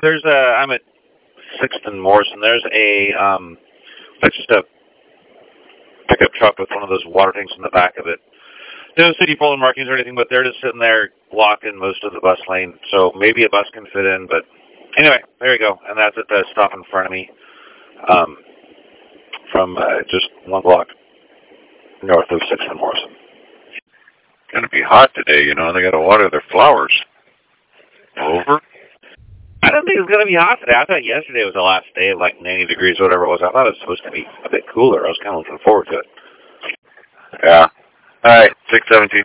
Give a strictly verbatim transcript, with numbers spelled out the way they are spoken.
there's a, I'm at sixth and Morrison. There's a, um, that's just a pickup truck with one of those water tanks in the back of it. No city pole markings or anything, but they're just sitting there blocking most of the bus lane. So maybe a bus can fit in, but anyway, there you go. And that's at the stop in front of me, um, from uh, just one block north of sixth and Morrison. It's going to be hot today, you know. They got to water their flowers. Over? I don't think it's going to be hot today. I thought yesterday was the last day of like ninety degrees, whatever it was. I thought it was supposed to be a bit cooler. I was kind of looking forward to it. Yeah. All right, six seventeen.